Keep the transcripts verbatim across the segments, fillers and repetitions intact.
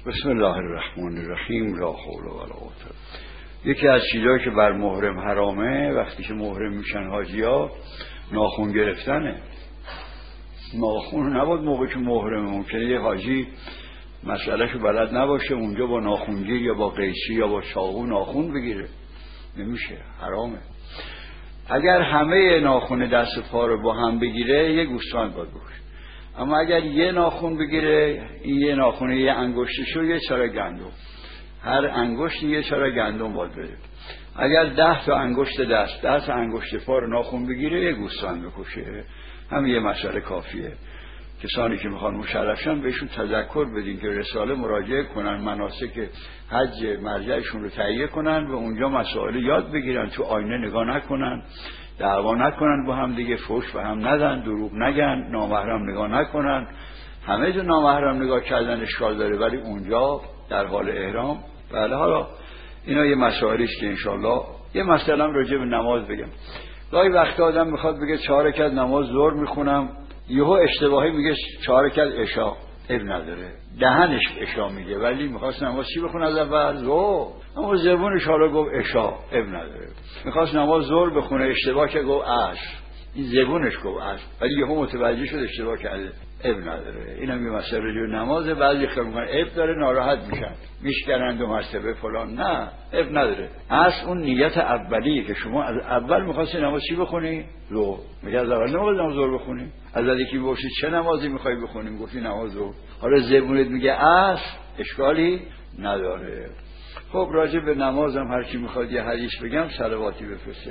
بسم الله الرحمن الرحیم. لا حول ولا قوة. یکی از چیزایی که بر محرم حرامه وقتی که محرم میشن حاجی‌ها ناخن گرفتنه. ناخن نباید موقع که محرمه، ممکنه یه حاجی مسئلهشو بلد نباشه اونجا با ناخنگیر یا با قیچی یا با چاقو ناخن بگیره، نمیشه، حرامه. اگر همه ناخن دست و پا رو با هم بگیره یه گوسفند باید بکشه، اما اگر یه ناخن بگیره، این یه ناخن یه انگشتشو یه چاره گندم، هر انگشت یه چاره گندم باید بده. اگر ده تا انگشت دست ده تا انگشت پا رو ناخن بگیره یه گوسفند بکشه، هم یه مسئله کافیه. کسانی که میخوان مشرفشن بهشون تذکر بدین که رساله مراجعه کنن، مناسک حج مرجعشون رو تهیه کنن و اونجا مسائل یاد بگیرن، تو آینه نگاه نکنن، دعوا نکنن با هم دیگه، فحش به هم ندن، دروغ نگن، نامحرم نگاه نکنن. همه جو نامحرم نگاه کردن اشکال داره، ولی اونجا در حال احرام. بله، حالا اینا یه مسائلی است که انشالله. یه مثلا راجع به نماز بگم. گاهی وقتا آدم میخواد بگه چهار رکعت نماز ظهر میخونم، یهو اشتباهی میگه چهار رکعت عشا، اب نداره، دهنش عشا میگه ولی میخواست نماز چی بخونه از اول؟ ظهر. اما زبونش حالا گفت عشا، اب نداره. میخواست نماز ظهر بخونه، اشتباه که گفت عصر، این زبونش گفت عصر ولی یهو متوجه شد اشتباه کرده، اب نداره. اینم یه مسئله راجع به نماز. بعضی خیلی میگن اب داره، ناراحت میشن، میشکنن دو مرتبه فلان. نه، اب نداره. اصل اون نیت اولیه که شما از اول می‌خواستی نماز چی بخونی؟ ظهر. میگه از اول نماز نماز ظهر بخونی. از یکی بپرسی چه نمازی می‌خوای بخونی، میگفتی نماز ظهر. حالا زبونت میگه اصل، اشکالی نداره. خب راجع به نمازم هر کی میخواد یه حدیث بگم صلواتی بفرسته.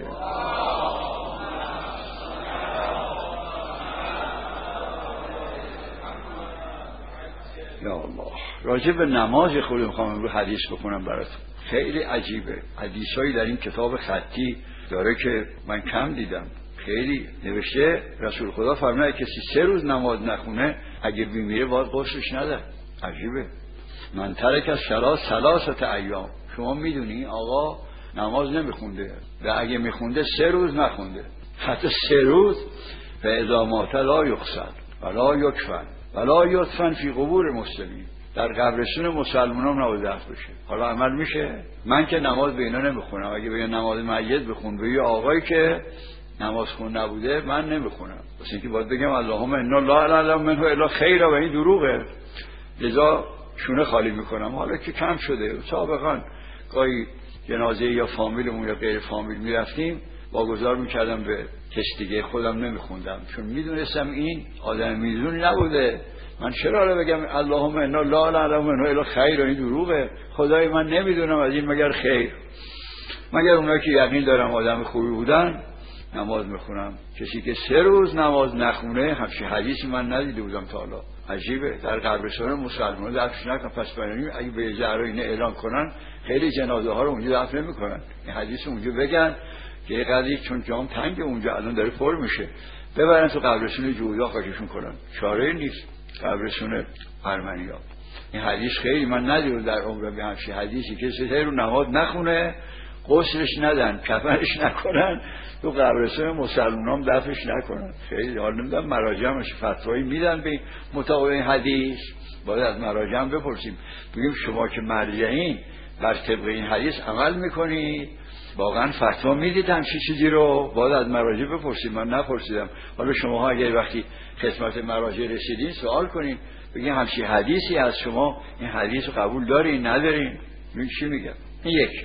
یا الله، راجع به نماز خود میخوام امروز حدیث بکنم براتون. خیلی عجیبه، حدیثایی در این کتاب خطی داره که من کم دیدم. خیلی نوشته رسول خدا فرموده کسی سه روز نماز نخونه اگه بیمیره باید غسلش نده. عجیبه. من ترک از صلات ثلاثه ایام. شما میدونی آقا نماز نمیخونده و اگه میخونده سه روز نخونده، حتی سه روز و اذا مات لا یغسل ولا یکفن ولا یدفن فی قبور مسلمین. در قبرستون مسلمانان نباید دفن بشه. حالا عمل میشه؟ من که نماز به اینا نمیخونم. اگه بگن نماز میت بخون به یه آقایی که نماز خون نبوده، من نمیخونم. واسه اینکه باید بگم اللهم انا لا اعلم منه الا خیر و این دروغه، لذا شونه خالی میکنم. حالا که کم شده، سابقا گاهی جنازه یا فامیلمون یا غیر فامیل میرفتیم واگذار میکردم به کس دیگه، خودم نمیخوندم چون میدونستم این آدم میدونی نبوده. من چرا رو بگم اللهم انا لا اعلم منه الا خیر و این دروغه؟ خدای من نمیدونم از این مگر خیر. مگر اونایی که یقین دارم آدم خوبی بودن نماز میخونم. کسی که سه روز نماز نخونه همچین حدیثی من ندیده بودم تا حالا. عجیبه. در قبرستان مسلمان دفنش نکن. پس برای اگه به جراح اینه اعلان کنن خیلی جنازه ها رو اونجا دفن نمیکنن. این حدیث اونجا بگن که یه قضیه چون جام تنگ اونجا الان داره پر میشه، ببرن تو قبرستان جودا خاکشون کنن. چاره نیست. قبرستان ارمنیا. این حدیث خیلی من ندیدم در عمرم به همچین حدیثی که سه رو نماز نخونه، غسلش ندن، کفنش نکنن، تو قبرستان مسلمانان دفنش نکنن. خیلی حال نمیدونم مراجعش فتوایی میدن به مطابق این حدیث. باید از مراجع بپرسیم، بگیم شما که مرجعین بر طبق این حدیث عمل میکنید، واقعا فتوا میدید همچین چیزی رو؟ باید از مراجع بپرسید. من نپرسیدم. حالا شماها اگر وقتی خدمت مراجع رسیدین سوال کنین، بگین همچین حدیثی از شما این حدیث رو قبول دارین ندارین؟ من چی میگم؟ این یک.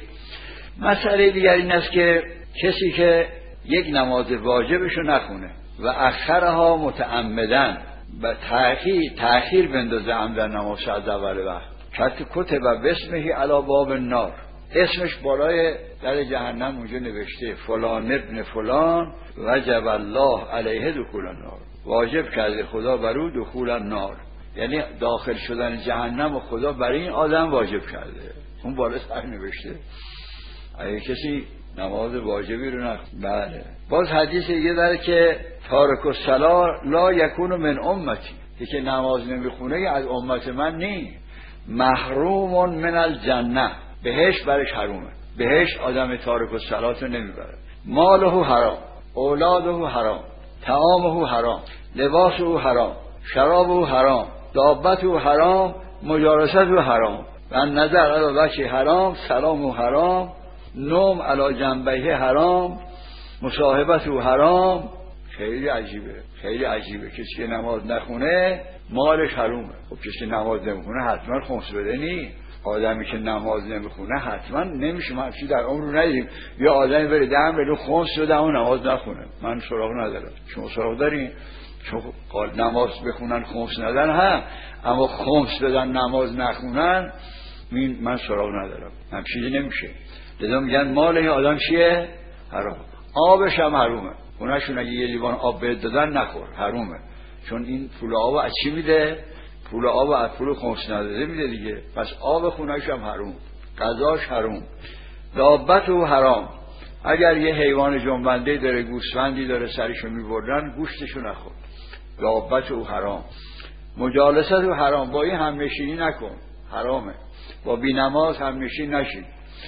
مسئله دیگر این است که کسی که یک نماز واجبش رو نخونه و اخرها متعمدن و تأخیر تأخیر بندازه هم در نماز از اول وقت، کت کتب باسمه علی باب النار، اسمش بالای در جهنم اونجا نوشته فلان ابن فلان وجب الله علیه دخول النار، واجب کرده خدا بر او دخول النار، یعنی داخل شدن جهنم و خدا برای این آدم واجب کرده. اون بالا سر نوشته. اگه کسی نماز واجبی رو نخونه. بله. باز حدیث دیگه داره که تارک الصلاة لا یکون من امتی، که نماز نمیخونه از امت من نی، محروم من الجنه، بهشت برش حرومه. بهشت آدم تارک الصلاة رو نمیبره. ماله حرام، اولاده حرام، طعامه حرام، لباسه حرام، شرابه حرام، دابته حرام، مجالست و حرام و نظر علی وجه حرام، سلام و حرام، نوم علی جنبه حرام، مصاحبت و حرام. خیلی عجیبه، خیلی عجیبه. کسی که نماز نخونه مالش حرومه. خب کسی که نماز نمیخونه حتما خمس بده نی. آدمی که نماز نمیخونه حتما نمیشه. ما چیزی در عمر ندیدیم یه آدمی بره ده میلیون خمس بده اما نماز نخونه. من سراغ ندارم. شما سراغ دارین؟ چون نماز بخونن خمس ندن هم، اما خمس بدن نماز نخونن من سراغ ندارم. هم چیزی نمیشه. لذا میگن مال این آدم چیه؟ حرام. آبش هم حرومه. اوناشون اگه یه لیوان آب بهت دادن نخور، حرومه. چون این پول آب از چی میده؟ پول آب از پول خمس نداده میده دیگه. پس آب خونه‌اش هم حروم، غذاش حروم. دابت و حرام. اگر یه حیوان جنبنده داره، گوسفندی داره، سرشو میبردن گوشتشو نخور. دابت و حرام. مجالست و حرام. با این همنشینی نکن، حرامه. با بینماز همنشین نشین.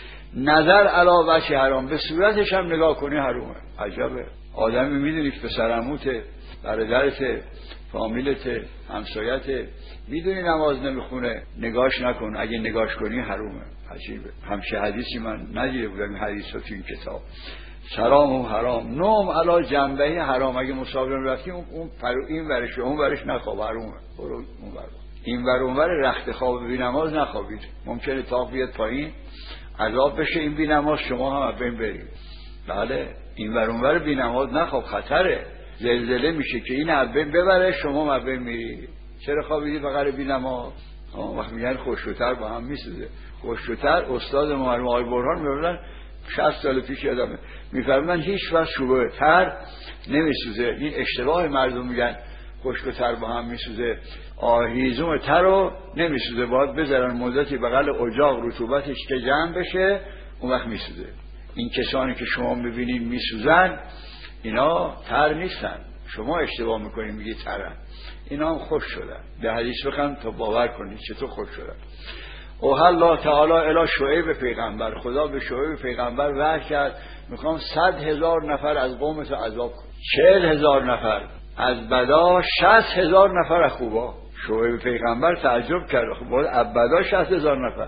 نظر علی وجه حرام. به صورتش هم نگاه کنی حرومه. عجبه. آدمی میدونی که پسر عموته، برادرته، فامیلته، همسایته، میدونی نماز نمیخونه، نگاش نکن. اگه نگاش کنی حرومه. عجیبه. همچه حدیثی من ندیده بودم این حدیث رو تو این کتاب. سلام و حرام. نوم علی جنبه حرام. اگه مسافر رفتی اون این ورش اون ورش نخواب، حرومه. برو اون ور. این ور اون ور رخت خواب بی نماز نخوابید. ممکنه تاق بیاد پایین عذاب بشه این بی نماز، شما هم بین برید. بله این ور اون ور بی نماز نخواب، خطره. زلزله میشه که این عبین ببره، شما مبین میری. چرا خوابیدی بغیر بی نماز؟ وقت میگن خوشوتر با هم میسوزه. خوشوتر استاد مرحوم آقای برهان میگفتن شصت سال پیش یادمه، میفرمودن هیچ وقت شروع تر نمیسوزه. این اشتباه مردم میگن خوشوتر با هم میسوزه. آهیزوم تر رو نمیسوزه، باید بذارن مدتی بغل اجاق رطوبتش که جمع بشه اون وقت میسوزه. این کسانی که شما میبینید میسوزن اینا تر نیستن، شما اشتباه میکنید میگید ترن. اینا هم خوش شدن. به حدیث بخوام تا باور کنید چطور خوش شدن. اوه الله تعالی الی شعیب پیغمبر. خدا به شعیب پیغمبر وحی کرد میخوام صد هزار نفر از قومت عذاب کنم، چهل هزار نفر از بدا، شصت هزار نفر از خوبا. شعیب پیغمبر تعجب کرد. خب باید از بدا شصت هزار نفر،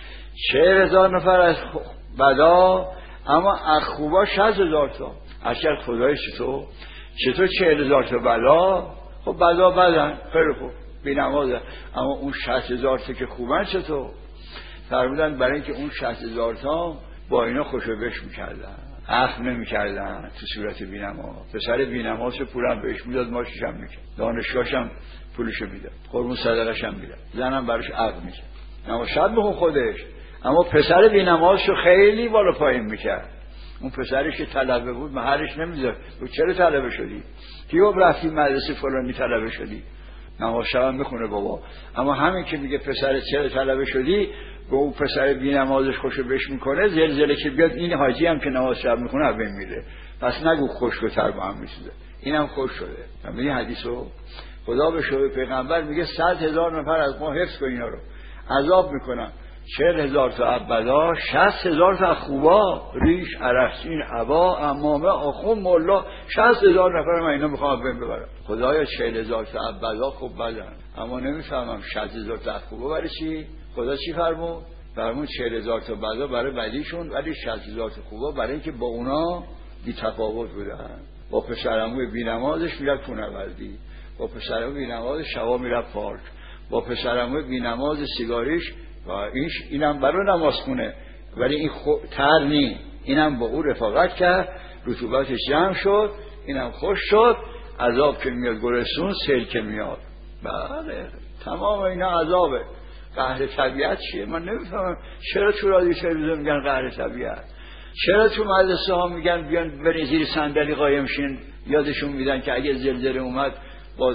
چهل هزار نفر از بدا، اما از خوبا شصت هزار تا. اصلا خدای چطور چطور چهل هزار تا بلا؟ خب بلا بدن خیلی خوب بی نمازه، اما اون شصت هزار تا که خوبن چطور؟ فرمودن برای اینکه اون شصت هزار تا با اینا خوشو بش میکردن، اخم نمیکردن تو صورت بی نماز. پسر بی نمازشو پولم بهش میداد، ماشیش هم میکرد، دانشگاهش هم پولشو میداد، قربون صدقش هم میداد، زنم براش عقد میکرد. اما شاید بخون خودش، اما پسر بی نمازشو خیلی بالا پایین میکرد. اون پسرش که طلبه بود مهرش نمیذاشت. تو چرا طلبه شدی؟ کیو رفتی مدرسه فلانی طلبه شدی؟ نماز شب میخونه بابا. اما همین که میگه پسر چرا طلبه شدی، به اون پسر بی نمازش خوشو بش میکنه، زلزله که بیاد این حاجی هم که نماز شب میخونه اول میره. پس نگو خشک‌تر با هم میسوزه، اینم خوش شده. همین حدیثو خدا به شوی پیغمبر میگه صد هزار نفر از ما حفظ کن، اینا رو عذاب میکنن. چهل هزار تا عبدا، شصت هزار تا خوبا، ریش، عرقچین، عبا، امامه، آخون، ملا، شصت هزار نفر من اینا میخوام بهم ببرم. خدایا چهل هزار تا عبدا خوب بدن، اما نمیفهمم شصت هزار تا خوبا برای چی؟ خدا چی فرمود؟ فرمود چهل هزار تا بدا برای بدیشون، ولی شصت هزار تا خوبا برای اینکه با اونا بی تفاوت بودن. با پسرعموی بی نمازش میرفت خونه‌وردی، با پسرعموی بی نمازش شبا میرفت پارک، با پسرعموی بی نماز سیگاریش و اینش اینم برای نماز خونه، ولی این خو... تر نی، اینم با او رفاقت کرد، رطوبتش جمع شد، اینم خوش شد. عذاب که میاد گرسون، سیل که میاد، بله تمام اینا عذابه. قهر طبیعت چیه؟ من نمیفهمم چرا تو رادیو تلویزیون میگن قهر طبیعت، چرا تو مدرسه ها میگن بیان برین زیر صندلی قایم شین، یادشون میدن که اگه زلزله اومد باز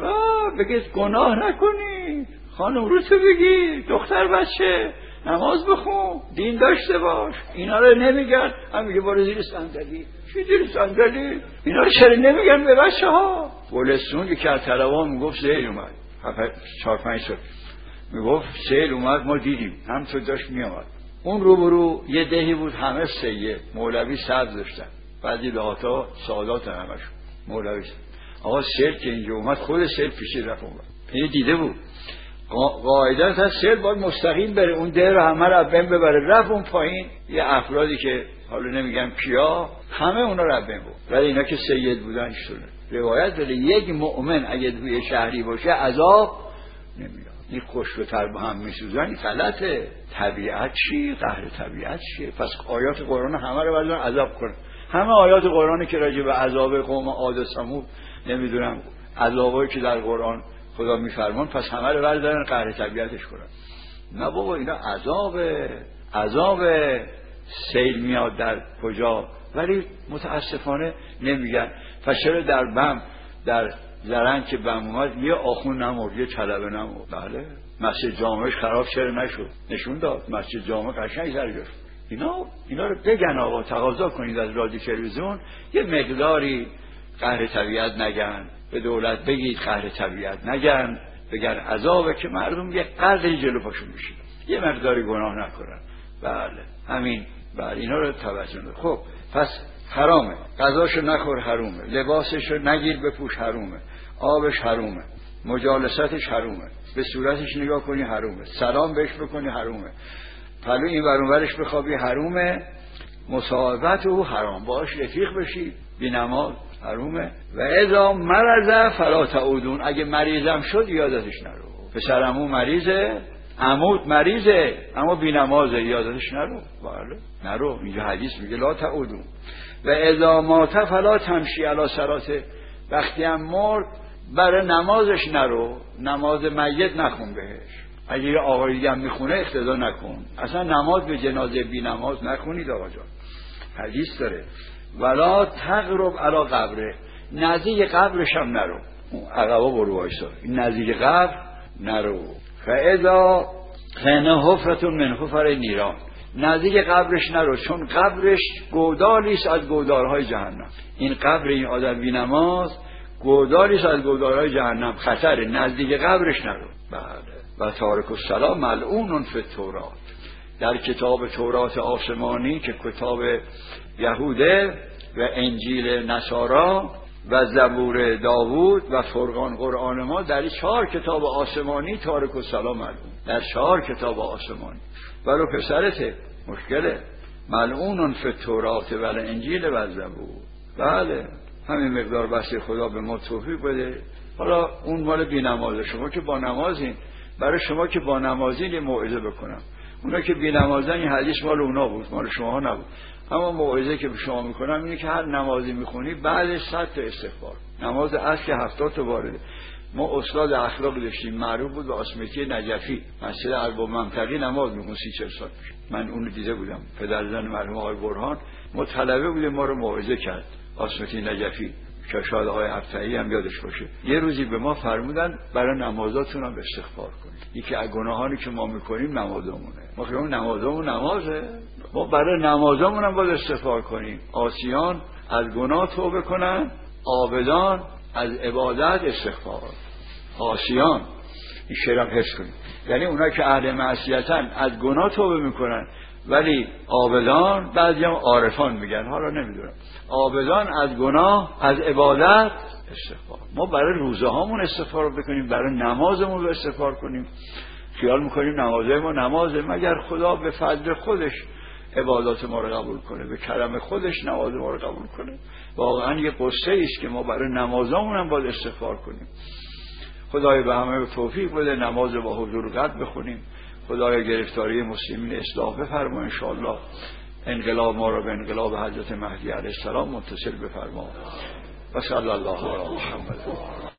بگید گناه نکنید، خانم رو تو بگی، دختر بچه نماز بخون، دین داشته باش. اینا رو نمیگن، هم میگه برو زیر صندلی. چی زیر صندلی؟ اینا رو چرا نمیگن به بچه ها؟ گلستون که از طلبان میگفت سیل اومد، چهار پنج سال میگفت سیل اومد، ما دیدیم همطور داشت میامد. اون روبرو یه دهی بود همه سیه، مولوی سبز داشتن، بعضی دهاتا سادات همشون مولوی. آقا سیل که اینجا اومد، خود سیل پیشی رفت اومد، این دیده بود. قاعده از سیل باید مستقیم بره، اون در همه رو بین ببره، رفت اون پایین یه افرادی که حالا نمیگم کیا، همه اونا رو بین بود، ولی اینا که سید بودن شونه. روایت داره یک مؤمن اگه توی شهری باشه عذاب نمیاد، این خشک و تر با هم میسوزن. این غلطه. طبیعت چی؟ قهر طبیعت چیه؟ پس آیات قرآن همه رو بردارن عذاب کنن. همه آیات قرآنی که راجع به عذاب قوم عاد و ثمود نمیدونم عذابایی که در قرآن خدا میفرمان، پس همه رو بردارن قهر طبیعتش کنن. نه بابا، اینا عذاب عذاب سیل میاد در کجا، ولی متاسفانه نمیگن. پس چرا در بم در زرنگ که بم اومد یه آخون نمورد، یه طلبه نمورد؟ بله. مسجد جامعش خراب چرا نشد؟ نشون داد مسجد جامع قشنگ سر جاش. اینا اینا رو بگن آقا، تقاضا کنید از رادیو تلویزیون یه مقداری قهر طبیعت نگن، به دولت بگید قهر طبیعت نگن، بگن عذابه که مردم یه قدری جلو پاشون میشه، یه مقداری گناه نکنن. بله همین. بله اینا رو توجه کنید. خب پس حرامه، غذاشو نخور حرومه، لباسشو نگیر بپوش حرومه، آبش حرومه، مجالستش حرومه، به صورتش نگاه کنی حرومه، سلام بهش بکنی حرومه، پلو این ورونورش بخوابی حرومه، مصاحبت او حرام، باش رفیق بشی، بی نماز حرومه. و اذا مرض فلا تعودون، اگه مریضم شد یادتش نرو. پسرمو مریضه، عمود مریضه اما بی نمازه، یادتش نرو. بله نرو. اینجا حدیث میگه لا تعودون. و اذا مات فلا تمشی علی صلاته، وقتی هم مرد برای نمازش نرو، نماز میت نخون بهش. اگه یه آقایی هم میخونه اقتدا نکن، اصلا نماز به جنازه بی نماز نخونید آقا جان. حدیث داره ولا تقرب علی قبره، نزدیک قبرش هم نرو، عقبا برو وایسا، نزدیک قبر نرو. فاذا کان حفرة من حفر نیران، نزدیک قبرش نرو، چون قبرش گودالی است از گودالهای جهنم. این قبر این آدم بی نماز گودالی است از گودالهای جهنم، خطره، نزدیک قبرش نرو. بله. و تارک الصلاة ملعون فی التوراة، در کتاب تورات آسمانی که کتاب یهوده و انجیل نصارا و زبور داوود و فرقان قرآن ما، در این چهار کتاب آسمانی تارک الصلاة ملعون، در چهار کتاب آسمانی. ولو پسرته مشکله، ملعون فی التوراة و انجیل و زبور. بله همین مقدار بس خدا به ما توفیق بده. حالا اون مال بی نمازه، شما که با نمازین، برای شما که با نمازین یه موعظه بکنم. اونا که بی نمازن این حدیث مال اونا بود، مال شما ها نبود. اما موعظه که به شما میکنم اینه که هر نمازی میخونی بعدش صد تا استغفار. نماز اصل که هفتاد تا وارده. ما استاد اخلاق داشتیم معروف بود به آسمتی نجفی، مسجد ارباب منطقی نماز میخون سی چهل سال پیش. من اونو دیده بودم، پدرزن مرحوم آقای برهان ما طلبه بودیم، ما رو موعظه کرد آسمتی نجفی که شاید آقای ابطحی هم یادش باشه. یه روزی به ما فرمودن برای نمازاتون هم استغفار کنید، یکی از گناهانی که ما میکنیم نمازمونه. ما که اون نمازمون نمازه، ما برای نمازمون هم باید استغفار کنیم. عاصیان از گناه توبه کنن، عابدان از عبادت استغفار. عاصیان، این شعرم حفظ کنید، یعنی اونا که اهل معصیتن از گناه توبه میکنن، ولی عابدان، بعضی هم عارفان میگن، حالا نمیدونم، عابدان از گناه از عبادت استغفار. ما برای روزه هامون استغفار بکنیم، برای نمازمون استغفار کنیم. خیال میکنیم نمازه ما نمازه، مگر خدا به فضل خودش عبادات ما رو قبول کنه، به کرم خودش نماز ما رو قبول کنه. واقعا یه قصه ایست که ما برای نمازمون هم باید استغفار کنیم. خدای به همه توفیق بده، نماز با حضور قلب بخونیم. خدای گرفتاری مسلمین اصلاح بفرما ان شاء الله. انقلاب ما را به انقلاب حضرت مهدی علیه السلام متصل بفرما. و صلی الله علی محمد.